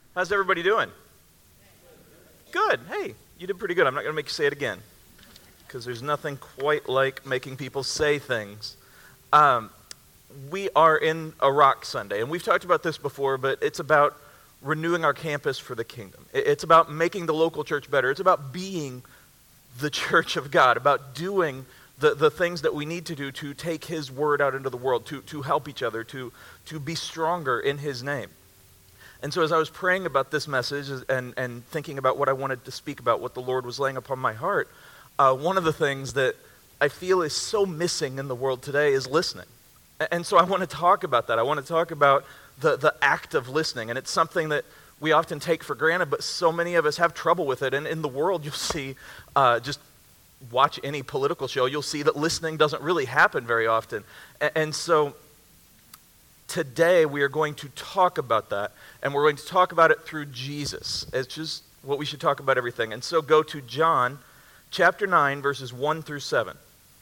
How's everybody doing? Good. Hey, you did pretty good. I'm not going to make you say it again because there's nothing quite like making people say things. We are in a Rock Sunday, and we've talked about this before, but it's about renewing our campus for the kingdom. It's about making the local church better. It's about being the church of God, about doing the things that we need to do to take His word out into the world, to help each other, to be stronger in His name. And so as I was praying about this message and thinking about what I wanted to speak about, what the Lord was laying upon my heart, one of the things that I feel is so missing in the world today is listening. And so I want to talk about that. I want to talk about the act of listening. And it's something that we often take for granted, but so many of us have trouble with it. And in the world, you'll see, just watch any political show, you'll see that listening doesn't really happen very often. And so today we are going to talk about that, and we're going to talk about it through Jesus. It's just what we should talk about everything. And so go to John chapter 9, verses 1 through 7.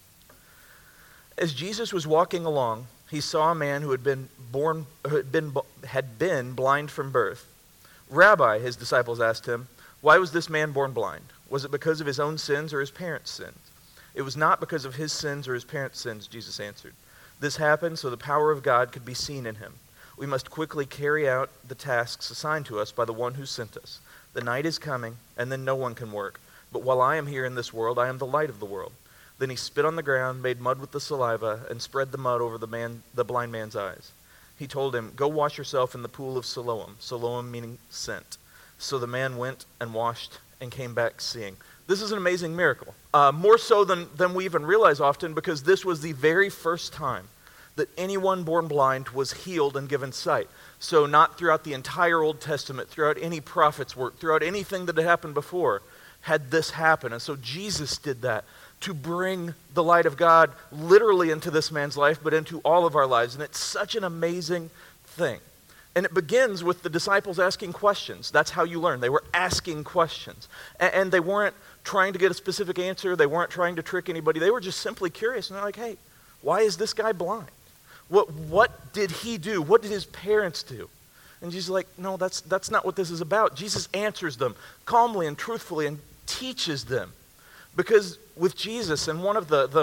As Jesus was walking along, he saw a man who had been blind from birth. "Rabbi," his disciples asked him, "why was this man born blind? Was it because of his own sins or his parents' sins?" "It was not because of his sins or his parents' sins," Jesus answered. "This happened so the power of God could be seen in him. We must quickly carry out the tasks assigned to us by the one who sent us. The night is coming, and then no one can work. But while I am here in this world, I am the light of the world." Then he spit on the ground, made mud with the saliva, and spread the mud over the blind man's eyes. He told him, "Go wash yourself in the pool of Siloam," Siloam meaning sent. So the man went and washed and came back seeing. This is an amazing miracle, more so than we even realize often, because this was the very first time that anyone born blind was healed and given sight. So not throughout the entire Old Testament, throughout any prophet's work, throughout anything that had happened before, had this happen. And so Jesus did that to bring the light of God literally into this man's life, but into all of our lives. And it's such an amazing thing. And it begins with the disciples asking questions. That's how you learn. They were asking questions. And they weren't trying to get a specific answer. They weren't trying to trick anybody. They were just simply curious. And they're like, "Hey, why is this guy blind? What did he do? What did his parents do?" And Jesus is like, "No, that's not what this is about." Jesus answers them calmly and truthfully and teaches them. Because with Jesus, and one of the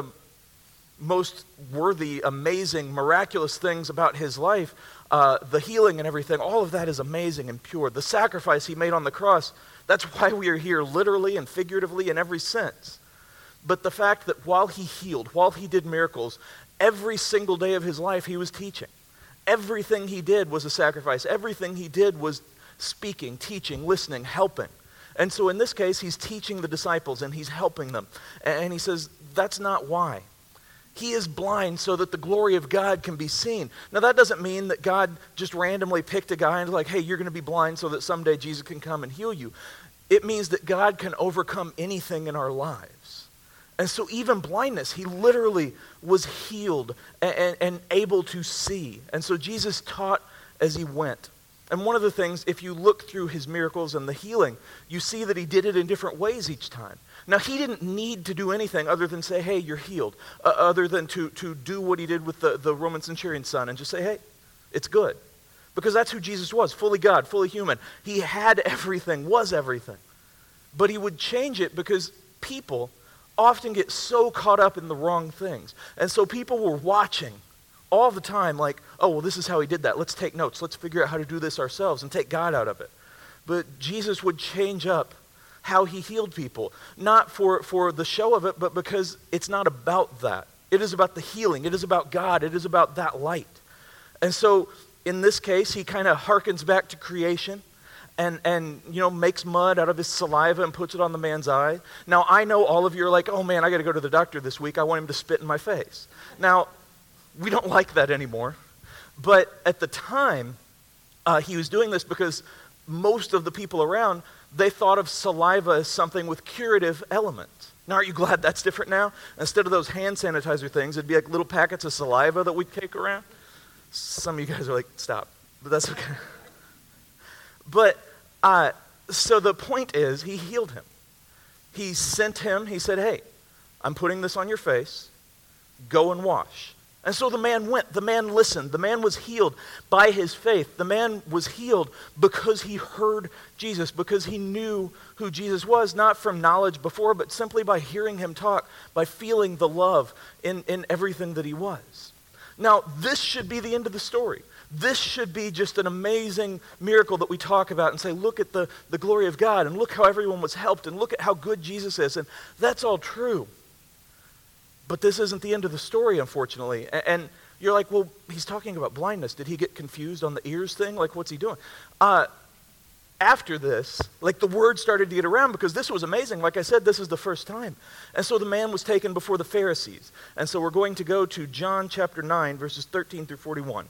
most worthy, amazing, miraculous things about his life, the healing and everything, all of that is amazing and pure. The sacrifice he made on the cross, that's why we are here literally and figuratively in every sense. But the fact that while he healed, while he did miracles, every single day of his life he was teaching. Everything he did was a sacrifice. Everything he did was speaking, teaching, listening, helping. And so in this case, he's teaching the disciples and he's helping them. And he says, that's not why. He is blind so that the glory of God can be seen. Now that doesn't mean that God just randomly picked a guy and like, "Hey, you're going to be blind so that someday Jesus can come and heal you." It means that God can overcome anything in our lives. And so even blindness, he literally was healed and able to see. And so Jesus taught as he went. And one of the things, if you look through his miracles and the healing, you see that he did it in different ways each time. Now, he didn't need to do anything other than say, "Hey, you're healed," other than to do what he did with the Roman centurion's son and just say, "Hey, it's good." Because that's who Jesus was, fully God, fully human. He had everything, was everything. But he would change it because people often get so caught up in the wrong things. And so people were watching all the time like, "Oh, well, this is how he did that. Let's take notes. Let's figure out how to do this ourselves and take God out of it." But Jesus would change up how he healed people, not for the show of it, but because it's not about that. It is about the healing. It is about God. It is about that light. And so in this case, he kind of harkens back to creation and makes mud out of his saliva and puts it on the man's eye. Now, I know all of you are like, "Oh man, I got to go to the doctor this week. I want him to spit in my face." Now, we don't like that anymore. But at the time, he was doing this because most of the people around, they thought of saliva as something with curative elements. Now, aren't you glad that's different now? Instead of those hand sanitizer things, it'd be like little packets of saliva that we'd take around. Some of you guys are like, "Stop," but that's okay. But, so the point is, he healed him. He sent him, he said, "Hey, I'm putting this on your face. Go and wash." And so the man went, the man listened, the man was healed by his faith. The man was healed because he heard Jesus, because he knew who Jesus was, not from knowledge before, but simply by hearing him talk, by feeling the love in everything that he was. Now, this should be the end of the story. This should be just an amazing miracle that we talk about and say, look at the glory of God, and look how everyone was helped, and look at how good Jesus is. And that's all true. But this isn't the end of the story, unfortunately. And you're like, well, he's talking about blindness. Did he get confused on the ears thing? Like, what's he doing? After this, like, the word started to get around because this was amazing. Like I said, this is the first time. And so the man was taken before the Pharisees. And so we're going to go to John chapter 9, verses 13 through 41.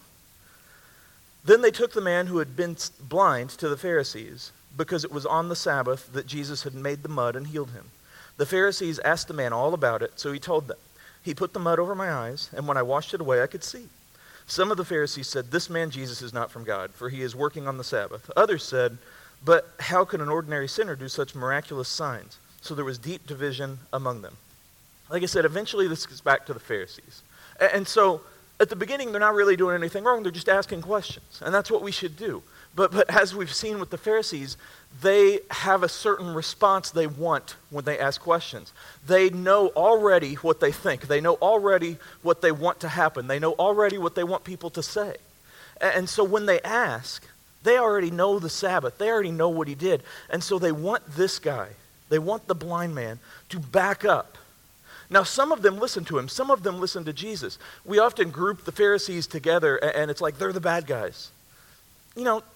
Then they took the man who had been blind to the Pharisees, because it was on the Sabbath that Jesus had made the mud and healed him. The Pharisees asked the man all about it, so he told them. He put the mud over my eyes, and when I washed it away, I could see. Some of the Pharisees said, this man Jesus is not from God, for he is working on the Sabbath. Others said, but how could an ordinary sinner do such miraculous signs? So there was deep division among them. Like I said, eventually this gets back to the Pharisees. And so at the beginning, they're not really doing anything wrong. They're just asking questions, and that's what we should do. But as we've seen with the Pharisees, they have a certain response they want when they ask questions. They know already what they think. They know already what they want to happen. They know already what they want people to say. And so when they ask, they already know the Sabbath. They already know what he did. And so they want this guy, they want the blind man to back up. Now, some of them listen to him. Some of them listen to Jesus. We often group the Pharisees together, and it's like they're the bad guys. You know,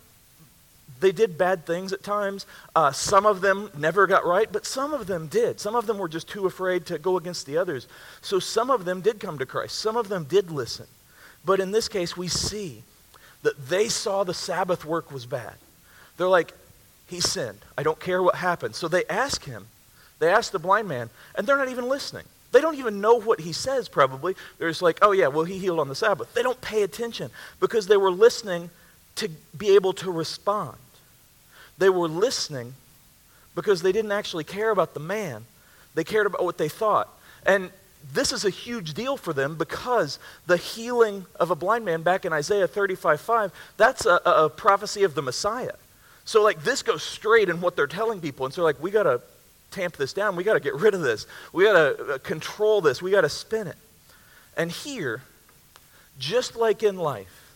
they did bad things at times. Some of them never got right, but some of them did. Some of them were just too afraid to go against the others. So some of them did come to Christ. Some of them did listen. But in this case, we see that they saw the Sabbath work was bad. They're like, he sinned. I don't care what happened. So they ask him. They ask the blind man, and they're not even listening. They don't even know what he says, probably. They're just like, oh yeah, well, he healed on the Sabbath. They don't pay attention because they were listening to be able to respond. They were listening because they didn't actually care about the man. They cared about what they thought. And this is a huge deal for them because the healing of a blind man back in Isaiah 35:5, that's a prophecy of the Messiah. So like this goes straight in what they're telling people. And so like, we got to tamp this down. We got to get rid of this. We got to control this. We got to spin it. And here, just like in life,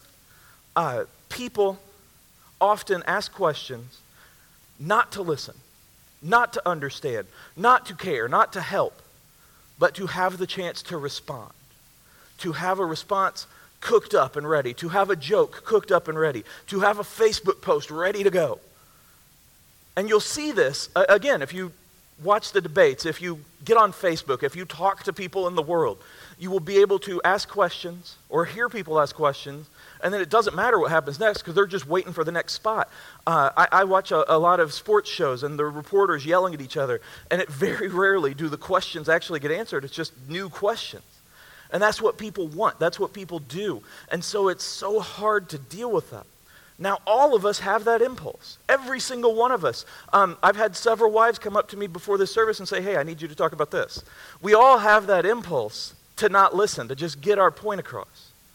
people often ask questions not to listen, not to understand, not to care, not to help, but to have the chance to respond, to have a response cooked up and ready, to have a joke cooked up and ready, to have a Facebook post ready to go. And you'll see this, again, if you watch the debates, if you get on Facebook, if you talk to people in the world, you will be able to ask questions or hear people ask questions, and then it doesn't matter what happens next because they're just waiting for the next spot. I watch a lot of sports shows and the reporters yelling at each other, and it very rarely do the questions actually get answered. It's just new questions. And that's what people want. That's what people do. And so it's so hard to deal with that. Now, all of us have that impulse. Every single one of us. I've had several wives come up to me before this service and say, hey, I need you to talk about this. We all have that impulse to not listen, to just get our point across.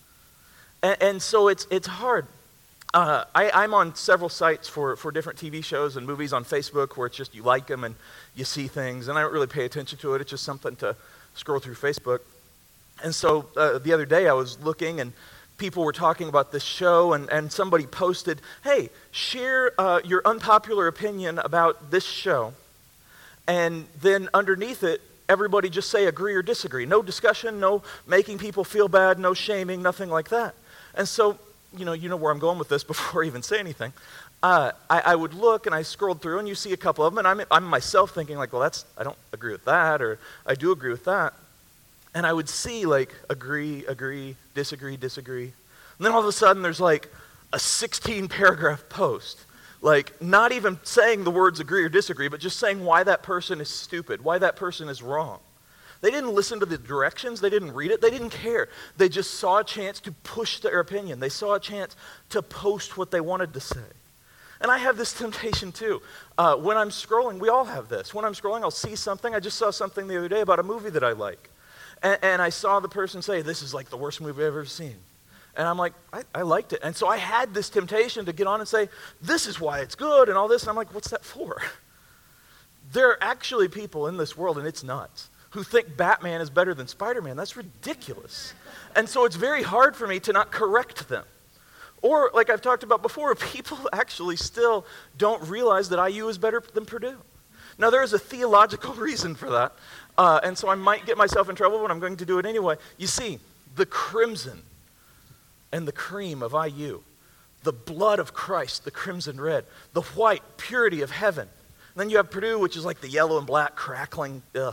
And so it's hard. I'm on several sites for different TV shows and movies on Facebook where it's just you like them and you see things, and I don't really pay attention to it. It's just something to scroll through Facebook. And so the other day I was looking, and people were talking about this show, and somebody posted, hey, share your unpopular opinion about this show. And then underneath it, everybody just say agree or disagree. No discussion, no making people feel bad, no shaming, nothing like that. And so, you know where I'm going with this before I even say anything. I would look, and I scrolled through, and you see a couple of them, and I'm myself thinking like, well, I don't agree with that, or I do agree with that. And I would see like agree, disagree. And then all of a sudden there's like a 16-paragraph post, like not even saying the words agree or disagree, but just saying why that person is stupid, why that person is wrong. They didn't listen to the directions. They didn't read it. They didn't care. They just saw a chance to push their opinion. They saw a chance to post what they wanted to say. And I have this temptation too. When I'm scrolling, we all have this. When I'm scrolling, I'll see something. I just saw something the other day about a movie that I like. And I saw the person say, this is like the worst movie I've ever seen. And I'm like, I liked it. And so I had this temptation to get on and say, this is why it's good and all this. And I'm like, what's that for? There are actually people in this world, and it's nuts, who think Batman is better than Spider-Man. That's ridiculous. And so it's very hard for me to not correct them. Or, like I've talked about before, people actually still don't realize that IU is better than Purdue. Now, there is a theological reason for that, and so I might get myself in trouble, but I'm going to do it anyway. You see, the crimson and the cream of IU, the blood of Christ, the crimson red, the white purity of heaven. And then you have Purdue, which is like the yellow and black crackling. Ugh.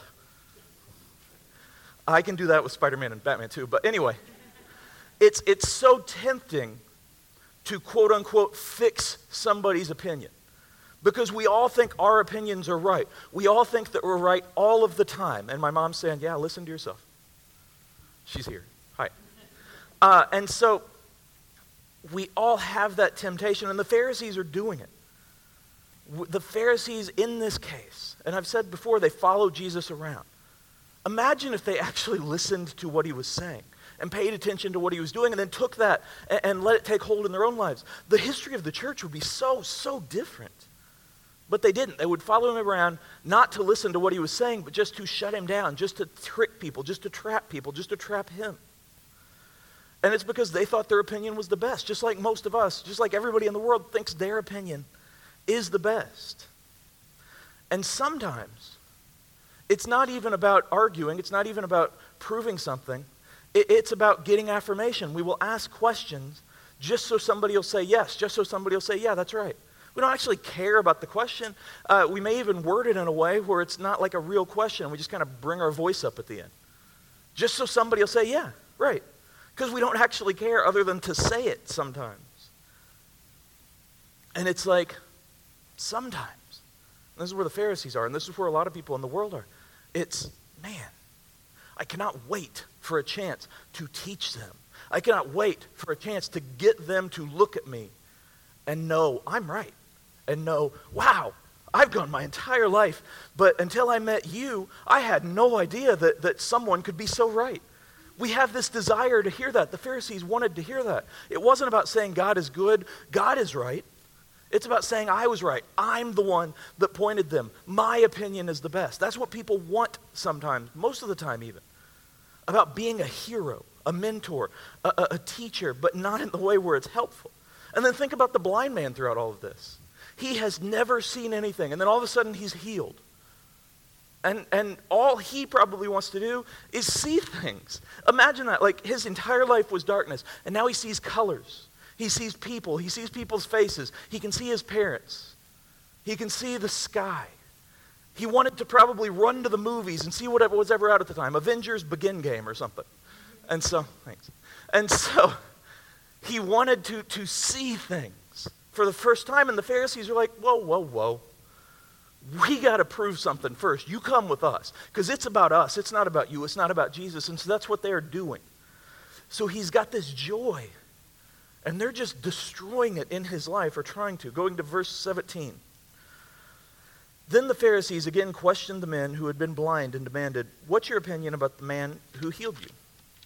I can do that with Spider-Man and Batman too, but anyway, it's so tempting to quote unquote fix somebody's opinion. Because we all think our opinions are right. We all think that we're right all of the time. And my mom's saying, yeah, listen to yourself. She's here. Hi. And so we all have that temptation, and the Pharisees are doing it. The Pharisees in this case, and I've said before, they follow Jesus around. Imagine if they actually listened to what he was saying and paid attention to what he was doing and then took that and let it take hold in their own lives. The history of the church would be so different. But they didn't. They would follow him around not to listen to what he was saying, but just to shut him down, just to trick people, just to trap people, just to trap him. And it's because they thought their opinion was the best, just like most of us, just like everybody in the world thinks their opinion is the best. And sometimes it's not even about arguing, it's not even about proving something, it's about getting affirmation. We will ask questions just so somebody will say yes, just so somebody will say, yeah, that's right. We don't actually care about the question. We may even word it in a way where it's not like a real question. We just kind of bring our voice up at the end. Just so somebody will say, yeah, right. Because we don't actually care other than to say it sometimes. And it's like, sometimes. And this is where the Pharisees are, and this is where a lot of people in the world are. It's, man, I cannot wait for a chance to teach them. I cannot wait for a chance to get them to look at me and know I'm right. And know, wow, I've gone my entire life, but until I met you, I had no idea that someone could be so right. We have this desire to hear that. The Pharisees wanted to hear that. It wasn't about saying God is good, God is right. It's about saying I was right. I'm the one that pointed them. My opinion is the best. That's what people want sometimes, most of the time even. About being a hero, a mentor, a teacher, but not in the way where it's helpful. And then think about the blind man throughout all of this. He has never seen anything, and then all of a sudden he's healed. And all he probably wants to do is see things. Imagine that, like his entire life was darkness, and now he sees colors. He sees people. He sees people's faces. He can see his parents. He can see the sky. He wanted to probably run to the movies and see whatever was ever out at the time, Avengers Begin game or something. And so, thanks. And so, he wanted to see things for the first time, and the Pharisees are like, whoa. We got to prove something first. You come with us, because it's about us. It's not about you. It's not about Jesus, and so that's what they're doing. So he's got this joy, and they're just destroying it in his life, or trying to. Going to verse 17. Then the Pharisees again questioned the men who had been blind and demanded, what's your opinion about the man who healed you?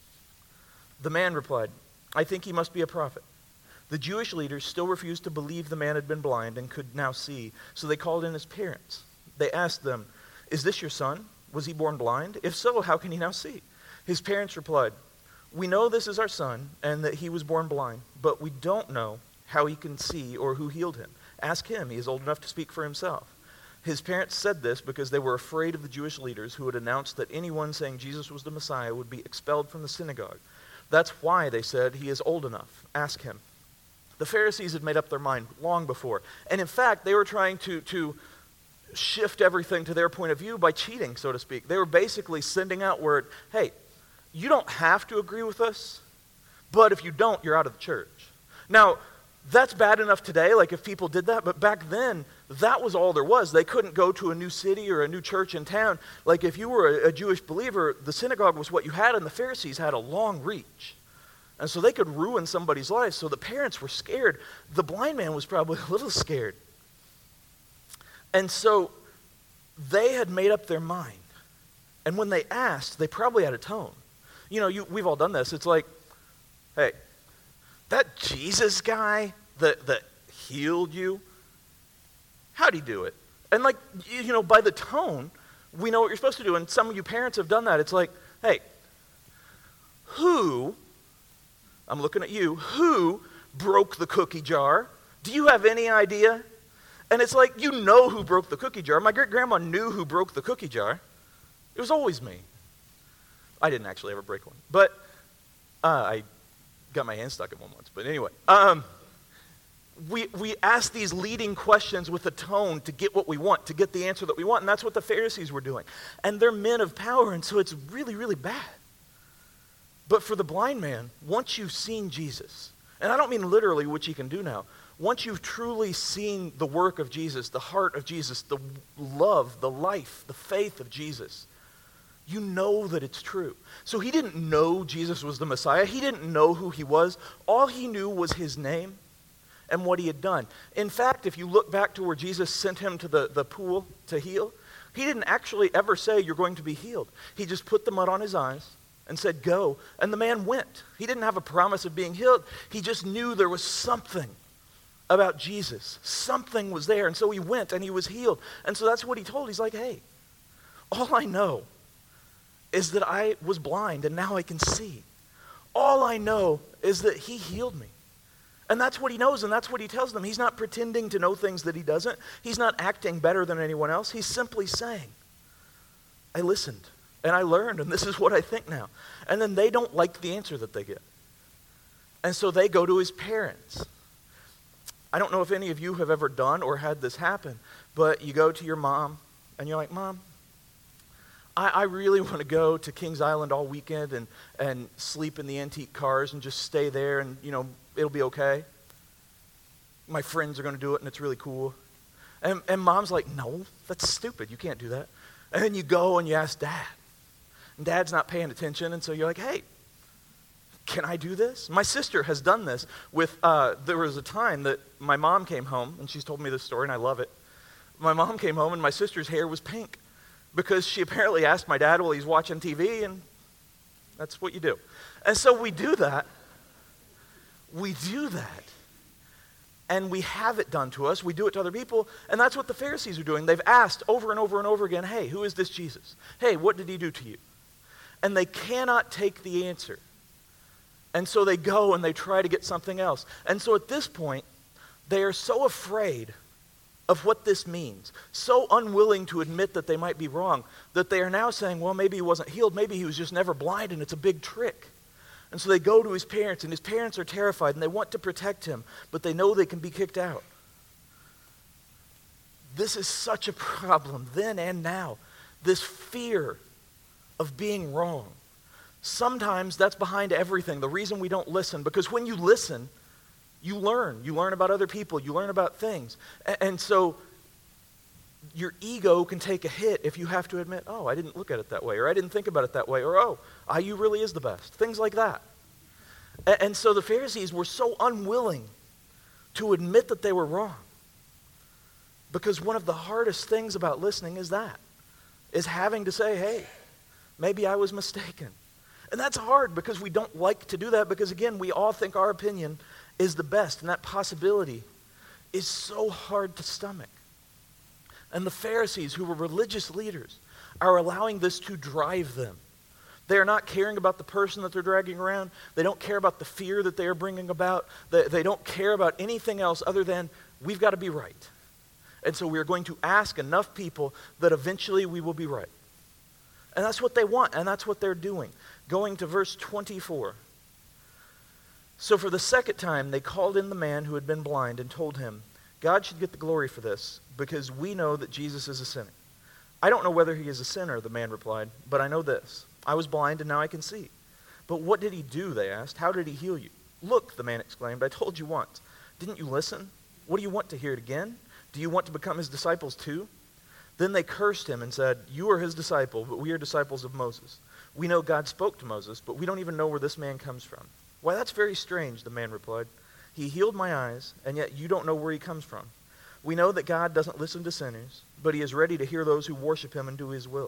The man replied, I think he must be a prophet. The Jewish leaders still refused to believe the man had been blind and could now see, so they called in his parents. They asked them, is this your son? Was he born blind? If so, how can he now see? His parents replied, we know this is our son and that he was born blind, but we don't know how he can see or who healed him. Ask him. He is old enough to speak for himself. His parents said this because they were afraid of the Jewish leaders who had announced that anyone saying Jesus was the Messiah would be expelled from the synagogue. That's why they said, he is old enough. Ask him. The Pharisees had made up their mind long before. And in fact, they were trying to shift everything to their point of view by cheating, so to speak. They were basically sending out word, hey, you don't have to agree with us, but if you don't, you're out of the church. Now, that's bad enough today, like if people did that, but back then, that was all there was. They couldn't go to a new city or a new church in town. Like if you were a Jewish believer, the synagogue was what you had, and the Pharisees had a long reach. And so they could ruin somebody's life. So the parents were scared. The blind man was probably a little scared. And so they had made up their mind. And when they asked, they probably had a tone. We've all done this. It's like, hey, that Jesus guy that healed you, how'd he do it? And by the tone, we know what you're supposed to do. And some of you parents have done that. It's like, hey, I'm looking at you, who broke the cookie jar? Do you have any idea? And it's like, you know who broke the cookie jar. My great-grandma knew who broke the cookie jar. It was always me. I didn't actually ever break one. But I got my hand stuck in one once. But anyway, we ask these leading questions with a tone to get what we want, to get the answer that we want. And that's what the Pharisees were doing. And they're men of power, and so it's really, really bad. But for the blind man, once you've seen Jesus, and I don't mean literally, which he can do now, once you've truly seen the work of Jesus, the heart of Jesus, the love, the life, the faith of Jesus, you know that it's true. So he didn't know Jesus was the Messiah. He didn't know who he was. All he knew was his name and what he had done. In fact, if you look back to where Jesus sent him to the pool to heal, he didn't actually ever say, you're going to be healed. He just put the mud on his eyes and said, go. And the man went. He didn't have a promise of being healed. He just knew there was something about Jesus. Something was there. And so he went and he was healed. And so that's what he told. He's like, hey, all I know is that I was blind and now I can see. All I know is that he healed me. And that's what he knows, and that's what he tells them. He's not pretending to know things that he doesn't. He's not acting better than anyone else. He's simply saying, I listened, and I learned, and this is what I think now. And then they don't like the answer that they get. And so they go to his parents. I don't know if any of you have ever done or had this happen, but you go to your mom, and you're like, Mom, I really want to go to Kings Island all weekend and sleep in the antique cars and just stay there and, it'll be okay. My friends are going to do it and it's really cool. And Mom's like, no, that's stupid. You can't do that. And then you go and you ask Dad. And Dad's not paying attention, and so you're like, hey, can I do this? My sister has done this with, there was a time that my mom came home, and she's told me this story and I love it. My mom came home and my sister's hair was pink, because she apparently asked my dad while he's watching TV, and that's what you do. And so we do that. We do that. And we have it done to us. We do it to other people. And that's what the Pharisees are doing. They've asked over and over and over again, hey, who is this Jesus? Hey, what did he do to you? And they cannot take the answer. And so they go and they try to get something else. And so at this point, they are so afraid of what this means, so unwilling to admit that they might be wrong, that they are now saying, well, maybe he wasn't healed, maybe he was just never blind and it's a big trick. And so they go to his parents, and his parents are terrified, and they want to protect him, but they know they can be kicked out. This is such a problem then and now, this fear of being wrong. Sometimes that's behind everything, the reason we don't listen, because when you listen, you learn. You learn about other people. You learn about things. And so your ego can take a hit if you have to admit, oh, I didn't look at it that way, or I didn't think about it that way, or oh, IU really is the best. Things like that. And so the Pharisees were so unwilling to admit that they were wrong, because one of the hardest things about listening is having to say, hey, maybe I was mistaken. And that's hard because we don't like to do that, because again, we all think our opinion is the best, and that possibility is so hard to stomach. And the Pharisees, who were religious leaders, are allowing this to drive them. They are not caring about the person that they're dragging around. They don't care about the fear that they are bringing about. They don't care about anything else other than, we've got to be right. And so we're going to ask enough people that eventually we will be right. And that's what they want, and that's what they're doing. Going to verse 24. So for the second time, they called in the man who had been blind and told him, God should get the glory for this, because we know that Jesus is a sinner. I don't know whether he is a sinner, the man replied, but I know this. I was blind and now I can see. But what did he do, they asked. How did he heal you? Look, the man exclaimed, I told you once. Didn't you listen? What do you want, to hear it again? Do you want to become his disciples too? Then they cursed him and said, you are his disciple, but we are disciples of Moses. We know God spoke to Moses, but we don't even know where this man comes from. Why, that's very strange, the man replied. He healed my eyes, and yet you don't know where he comes from. We know that God doesn't listen to sinners, but he is ready to hear those who worship him and do his will.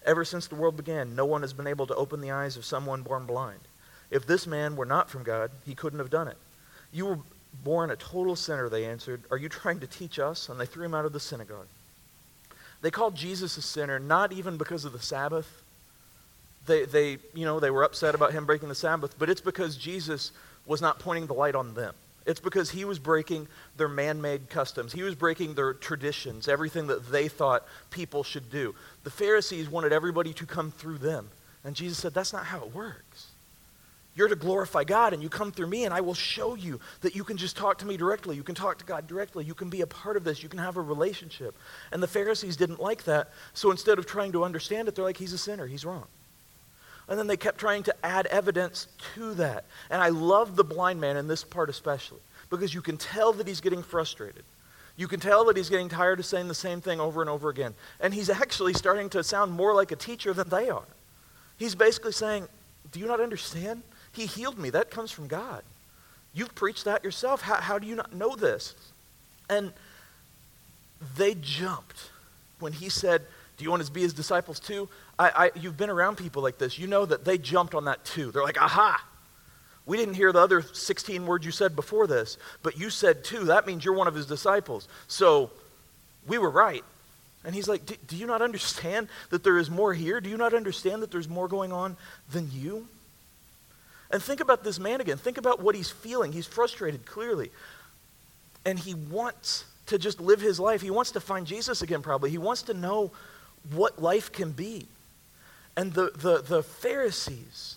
Ever since the world began, no one has been able to open the eyes of someone born blind. If this man were not from God, he couldn't have done it. You were born a total sinner, they answered. Are you trying to teach us? And they threw him out of the synagogue. They called Jesus a sinner, not even because of the Sabbath. They were upset about him breaking the Sabbath, but it's because Jesus was not pointing the light on them. It's because he was breaking their man-made customs. He was breaking their traditions, everything that they thought people should do. The Pharisees wanted everybody to come through them. And Jesus said, that's not how it works. You're to glorify God, and you come through me, and I will show you that you can just talk to me directly. You can talk to God directly. You can be a part of this. You can have a relationship. And the Pharisees didn't like that, so instead of trying to understand it, they're like, he's a sinner. He's wrong. And then they kept trying to add evidence to that. And I love the blind man in this part especially, because you can tell that he's getting frustrated. You can tell that he's getting tired of saying the same thing over and over again. And he's actually starting to sound more like a teacher than they are. He's basically saying, do you not understand? He healed me. That comes from God. You've preached that yourself. How do you not know this? And they jumped when he said, do you want to be his disciples too? You've been around people like this. You know that they jumped on that too. They're like, aha! We didn't hear the other 16 words you said before this, but you said too. That means you're one of his disciples. So we were right. And he's like, do you not understand that there is more here? Do you not understand that there's more going on than you? And think about this man again. Think about what he's feeling. He's frustrated, clearly. And he wants to just live his life. He wants to find Jesus again, probably. He wants to know what life can be. And the Pharisees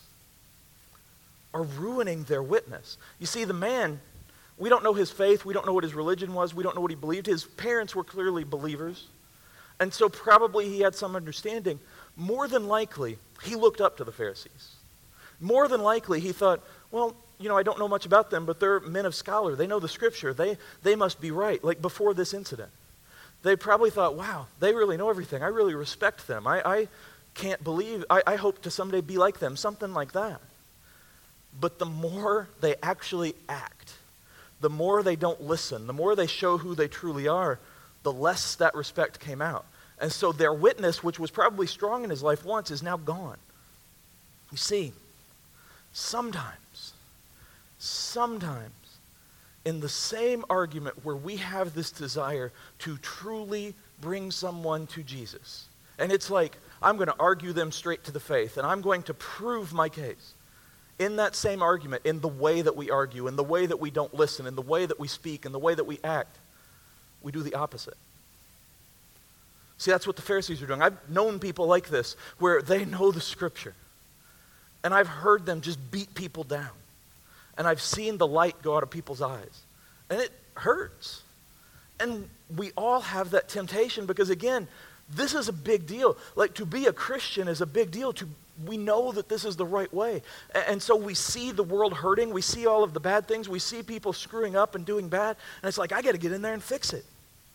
are ruining their witness. You see, the man, we don't know his faith. We don't know what his religion was. We don't know what he believed. His parents were clearly believers. And so probably he had some understanding. More than likely, he looked up to the Pharisees. More than likely, he thought, well, I don't know much about them, but they're men of scholar. They know the scripture. They must be right, like before this incident. They probably thought, wow, they really know everything. I really respect them. I can't believe, I hope to someday be like them, something like that. But the more they actually act, the more they don't listen, the more they show who they truly are, the less that respect came out. And so their witness, which was probably strong in his life once, is now gone. You see, sometimes, in the same argument where we have this desire to truly bring someone to Jesus, and it's like, I'm going to argue them straight to the faith, and I'm going to prove my case. In that same argument, in the way that we argue, in the way that we don't listen, in the way that we speak, in the way that we act, we do the opposite. See, that's what the Pharisees are doing. I've known people like this, where they know the scripture, and I've heard them just beat people down. And I've seen the light go out of people's eyes. And it hurts. And we all have that temptation because, again, this is a big deal. Like, to be a Christian is a big deal. We know that this is the right way. And so we see the world hurting. We see all of the bad things. We see people screwing up and doing bad. And it's like, I got to get in there and fix it.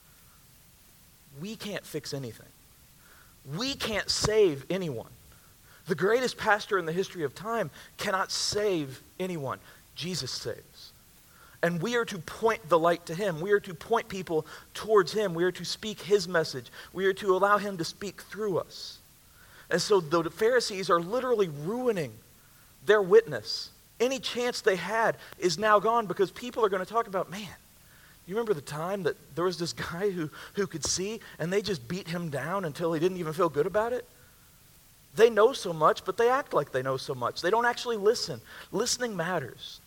We can't fix anything. We can't save anyone. The greatest pastor in the history of time cannot save anyone. Jesus saves. And we are to point the light to him. We are to point people towards him. We are to speak his message. We are to allow him to speak through us. And so the Pharisees are literally ruining their witness. Any chance they had is now gone because people are going to talk about, man, you remember the time that there was this guy who could see and they just beat him down until he didn't even feel good about it? They know so much, but they act like they know so much. They don't actually listen. Listening matters.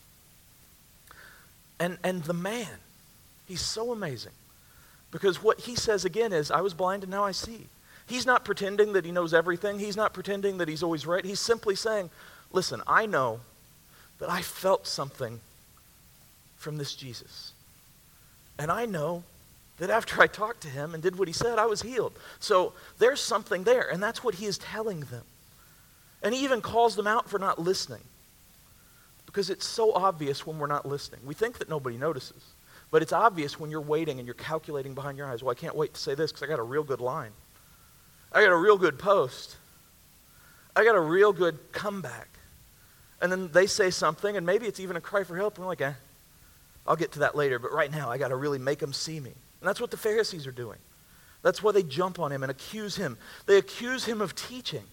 And the man, he's so amazing. Because what he says again is, I was blind and now I see. He's not pretending that he knows everything. He's not pretending that he's always right. He's simply saying, listen, I know that I felt something from this Jesus. And I know that after I talked to him and did what he said, I was healed. So there's something there, and that's what he is telling them. And he even calls them out for not listening. Because it's so obvious when we're not listening. We think that nobody notices. But it's obvious when you're waiting and you're calculating behind your eyes. Well, I can't wait to say this because I got a real good line. I got a real good post. I got a real good comeback. And then they say something, and maybe it's even a cry for help, and we're like, I'll get to that later, but right now I got to really make them see me. And that's what the Pharisees are doing. That's why they jump on him and accuse him. They accuse him of teaching.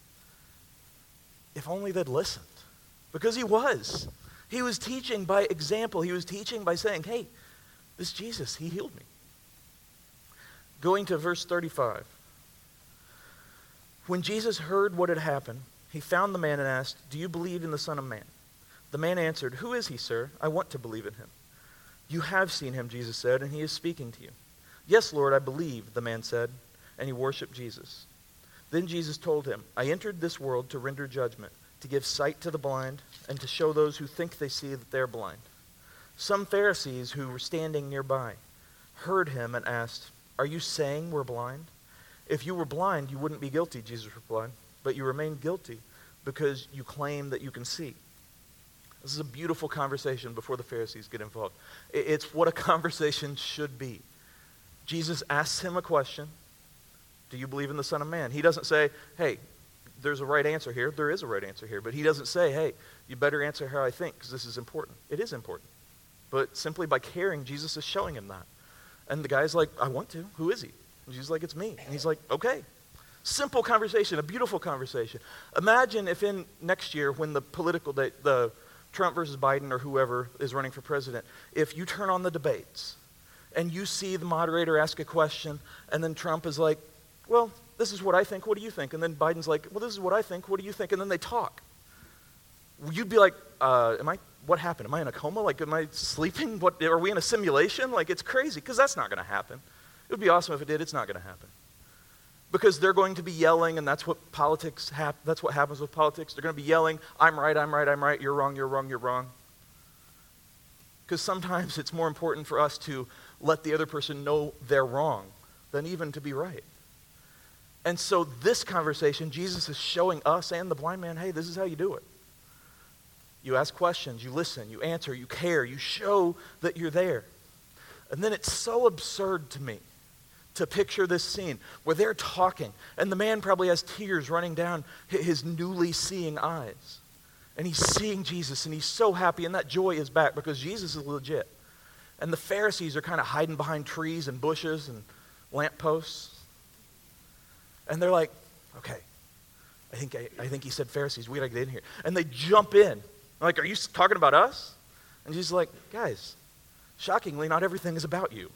If only they'd listened. Because he was. He was teaching by example. He was teaching by saying, hey, this Jesus, he healed me. Going to verse 35. When Jesus heard what had happened, he found the man and asked, do you believe in the Son of Man? The man answered, who is he, sir? I want to believe in him. You have seen him, Jesus said, and he is speaking to you. Yes, Lord, I believe, the man said, and he worshiped Jesus. Then Jesus told him, I entered this world to render judgment, to give sight to the blind, and to show those who think they see that they're blind. Some Pharisees who were standing nearby heard him and asked, are you saying we're blind? If you were blind, you wouldn't be guilty, Jesus replied, but you remain guilty because you claim that you can see. This is a beautiful conversation before the Pharisees get involved. It's what a conversation should be. Jesus asks him a question. Do you believe in the Son of Man? He doesn't say, hey, there's a right answer here. There is a right answer here. But he doesn't say, hey, you better answer how I think because this is important. It is important. But simply by caring, Jesus is showing him that. And the guy's like, I want to. Who is he? And Jesus is like, it's me. And he's like, okay. Simple conversation, a beautiful conversation. Imagine if in next year when the political day, the Trump versus Biden or whoever is running for president, if you turn on the debates and you see the moderator ask a question and then Trump is like, well, this is what I think, what do you think? And then Biden's like, well, this is what I think, what do you think? And then they talk. You'd be like, what happened? Am I in a coma? Like, am I sleeping? What, are we in a simulation? Like, it's crazy, because that's not going to happen. It would be awesome if it did. It's not going to happen. Because they're going to be yelling, and that's what that's what happens with politics. They're going to be yelling, I'm right, I'm right, I'm right, you're wrong, you're wrong, you're wrong. Because sometimes it's more important for us to let the other person know they're wrong than even to be right. And so this conversation, Jesus is showing us and the blind man, hey, this is how you do it. You ask questions, you listen, you answer, you care, you show that you're there. And then it's so absurd to me to picture this scene where they're talking, and the man probably has tears running down his newly seeing eyes. And he's seeing Jesus, and he's so happy, and that joy is back because Jesus is legit. And the Pharisees are kind of hiding behind trees and bushes and lampposts. And they're like, okay, I think he said Pharisees, we got to get in here. And they jump in. They're like, are you talking about us? And Jesus is like, guys, shockingly, not everything is about you.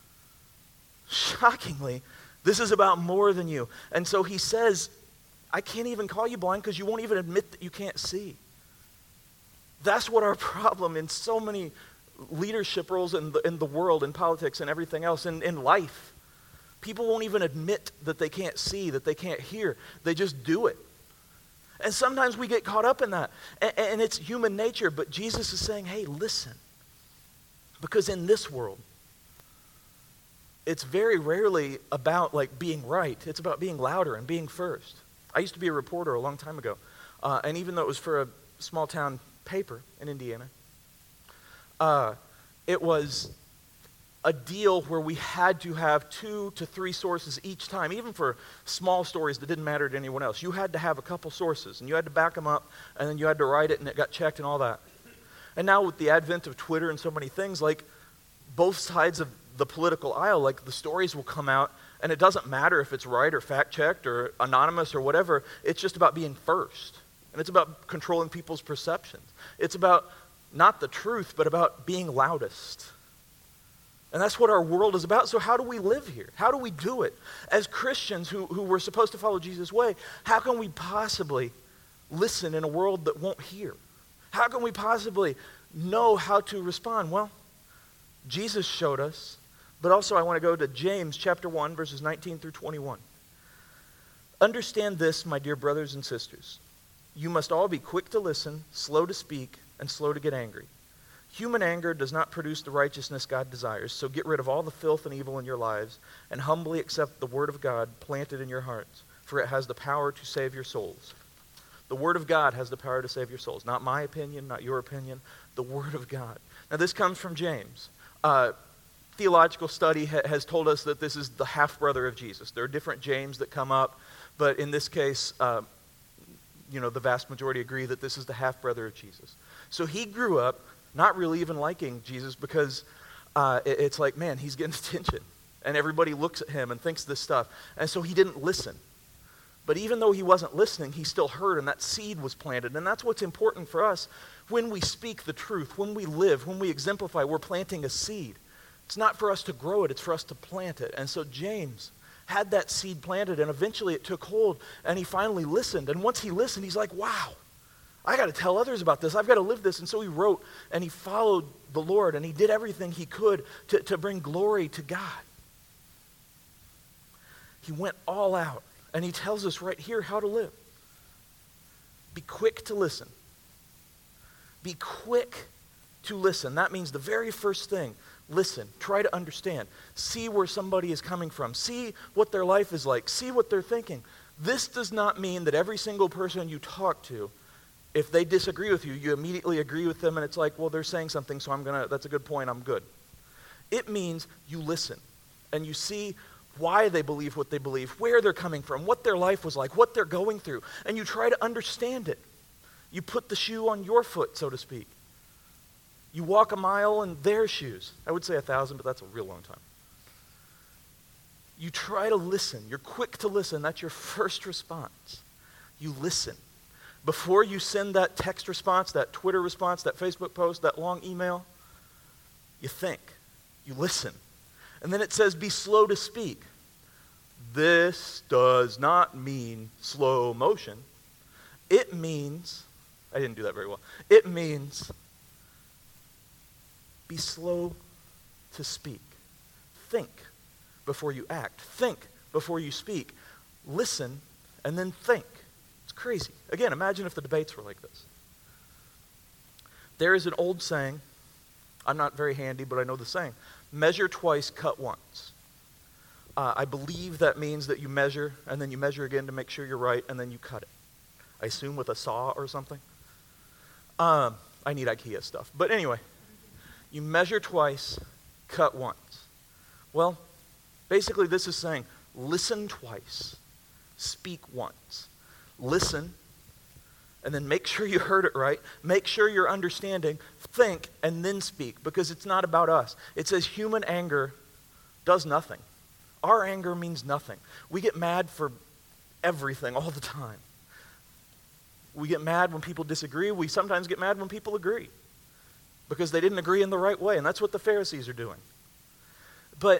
Shockingly, this is about more than you. And so he says, I can't even call you blind because you won't even admit that you can't see. That's what our problem in so many leadership roles in the world, in politics and everything else, in life. People won't even admit that they can't see, that they can't hear. They just do it. And sometimes we get caught up in that. And it's human nature, but Jesus is saying, hey, listen. Because in this world, it's very rarely about like being right. It's about being louder and being first. I used to be a reporter a long time ago. And even though it was for a small town paper in Indiana, it was a deal where we had to have 2 to 3 sources each time, even for small stories that didn't matter to anyone else. You had to have a couple sources, and you had to back them up, and then you had to write it, and it got checked and all that. And now with the advent of Twitter and so many things, like both sides of the political aisle, like the stories will come out, and it doesn't matter if it's right or fact-checked or anonymous or whatever. It's just about being first. And it's about controlling people's perceptions. It's about not the truth, but about being loudest. And that's what our world is about. So how do we live here? How do we do it? As Christians who were supposed to follow Jesus' way, how can we possibly listen in a world that won't hear? How can we possibly know how to respond? Well, Jesus showed us, but also I want to go to James chapter 1, verses 19 through 21. Understand this, my dear brothers and sisters. You must all be quick to listen, slow to speak, and slow to get angry. Human anger does not produce the righteousness God desires, so get rid of all the filth and evil in your lives, and humbly accept the word of God planted in your hearts, for it has the power to save your souls. The word of God has the power to save your souls. Not my opinion, not your opinion, the word of God. Now this comes from James. Theological study has told us that this is the half-brother of Jesus. There are different James that come up, but in this case, the vast majority agree that this is the half-brother of Jesus. So he grew up not really even liking Jesus because it's like, man, he's getting attention. and everybody looks at him and thinks this stuff. And so he didn't listen. But even though he wasn't listening, he still heard, and that seed was planted. And that's what's important for us. When we speak the truth, when we live, when we exemplify, we're planting a seed. It's not for us to grow it, it's for us to plant it. And so James had that seed planted, and eventually it took hold, and he finally listened. And once he listened, he's like, wow, I got to tell others about this. I've got to live this. And so he wrote, and he followed the Lord, and he did everything he could to bring glory to God. He went all out, and he tells us right here how to live. Be quick to listen. Be quick to listen. That means the very first thing, listen. Try to understand. See where somebody is coming from. See what their life is like. See what they're thinking. This does not mean that every single person you talk to, if they disagree with you, you immediately agree with them, and it's like, well, they're saying something, so that's a good point, I'm good. It means you listen, and you see why they believe what they believe, where they're coming from, what their life was like, what they're going through, and you try to understand it. You put the shoe on your foot, so to speak. You walk a mile in their shoes. I would say 1,000, but that's a real long time. You try to listen. You're quick to listen. That's your first response. You listen. Before you send that text response, that Twitter response, that Facebook post, that long email, you think. You listen. And then it says, be slow to speak. This does not mean slow motion. It means, I didn't do that very well. It means be slow to speak. Think before you act. Think before you speak. Listen and then think. It's crazy. Again, imagine if the debates were like this. There is an old saying, I'm not very handy, but I know the saying, measure twice, cut once. I believe that means that you measure, and then you measure again to make sure you're right, and then you cut it. I assume with a saw or something. I need IKEA stuff. But anyway, you measure twice, cut once. Well, basically this is saying, listen twice, speak once. Listen, and then make sure you heard it right. Make sure you're understanding. Think, and then speak, because it's not about us. It says human anger does nothing. Our anger means nothing. We get mad for everything all the time. We get mad when people disagree. We sometimes get mad when people agree because they didn't agree in the right way, and that's what the Pharisees are doing. But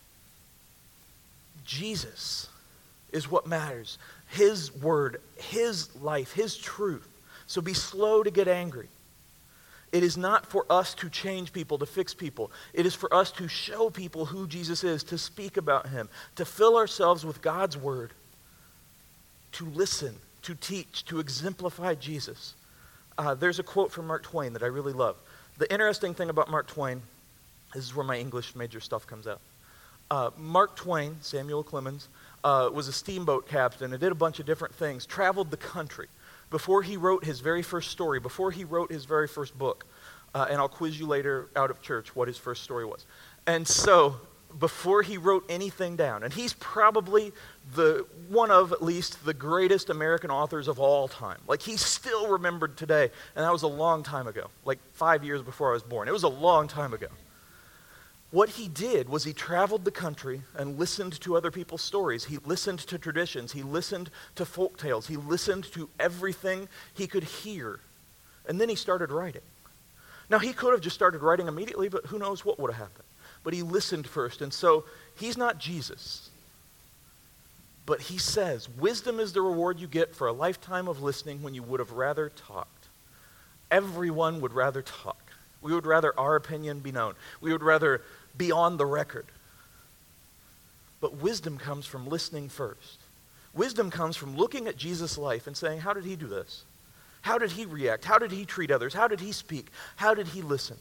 Jesus is what matters. His word, his life, his truth. So be slow to get angry. It is not for us to change people, to fix people. It is for us to show people who Jesus is, to speak about him, to fill ourselves with God's word, to listen, to teach, to exemplify Jesus. There's a quote from Mark Twain that I really love. The interesting thing about Mark Twain, this is where my English major stuff comes out. Mark Twain, Samuel Clemens, was a steamboat captain and did a bunch of different things, traveled the country before he wrote his very first story, before he wrote his very first book. And I'll quiz you later out of church what his first story was. And so, before he wrote anything down, and he's probably one of at least the greatest American authors of all time. Like, he's still remembered today, and that was a long time ago, like 5 years before I was born. It was a long time ago. What he did was he traveled the country and listened to other people's stories. He listened to traditions. He listened to folk tales. He listened to everything he could hear. And then he started writing. Now, he could have just started writing immediately, but who knows what would have happened. But he listened first. And so he's not Jesus. But he says, wisdom is the reward you get for a lifetime of listening when you would have rather talked. Everyone would rather talk. We would rather our opinion be known. We would rather be on the record. But wisdom comes from listening first. Wisdom comes from looking at Jesus' life and saying, how did he do this? How did he react? How did he treat others? How did he speak? How did he listen?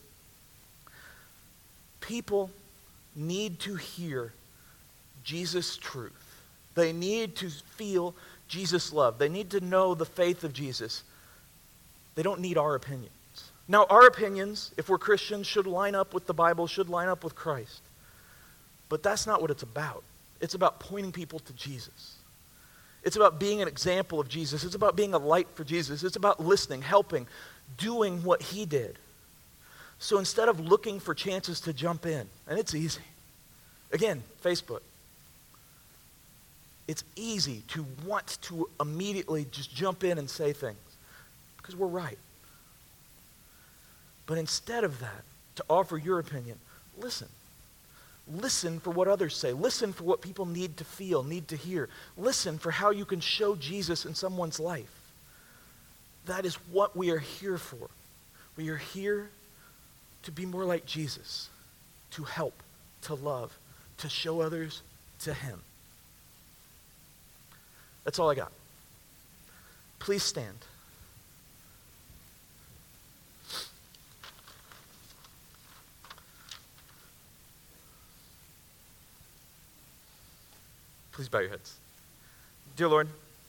People need to hear Jesus' truth. They need to feel Jesus' love. They need to know the faith of Jesus. They don't need our opinions. Now, our opinions, if we're Christians, should line up with the Bible, should line up with Christ. But that's not what it's about. It's about pointing people to Jesus. It's about being an example of Jesus. It's about being a light for Jesus. It's about listening, helping, doing what he did. So instead of looking for chances to jump in, and it's easy. Again, Facebook. It's easy to want to immediately just jump in and say things because we're right. But instead of that, to offer your opinion, listen. Listen for what others say. Listen for what people need to feel, need to hear. Listen for how you can show Jesus in someone's life. That is what we are here for. We are here to be more like Jesus, to help, to love, to show others to him. That's all I got. Please stand. Please bow your heads. Dear Lord,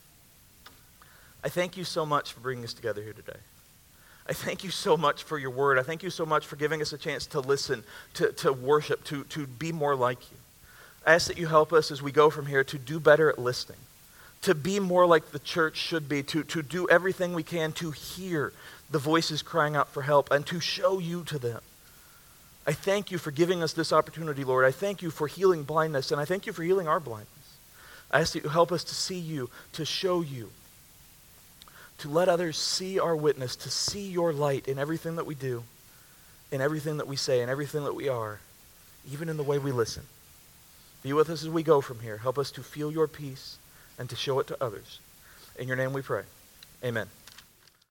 I thank you so much for bringing us together here today. I thank you so much for your word. I thank you so much for giving us a chance to listen, to worship, to be more like you. I ask that you help us as we go from here to do better at listening, to be more like the church should be, to do everything we can to hear the voices crying out for help and to show you to them. I thank you for giving us this opportunity, Lord. I thank you for healing blindness, and I thank you for healing our blindness. I ask that you help us to see you, to show you, to let others see our witness, to see your light in everything that we do, in everything that we say, in everything that we are, even in the way we listen. Be with us as we go from here. Help us to feel your peace and to show it to others. In your name we pray. Amen.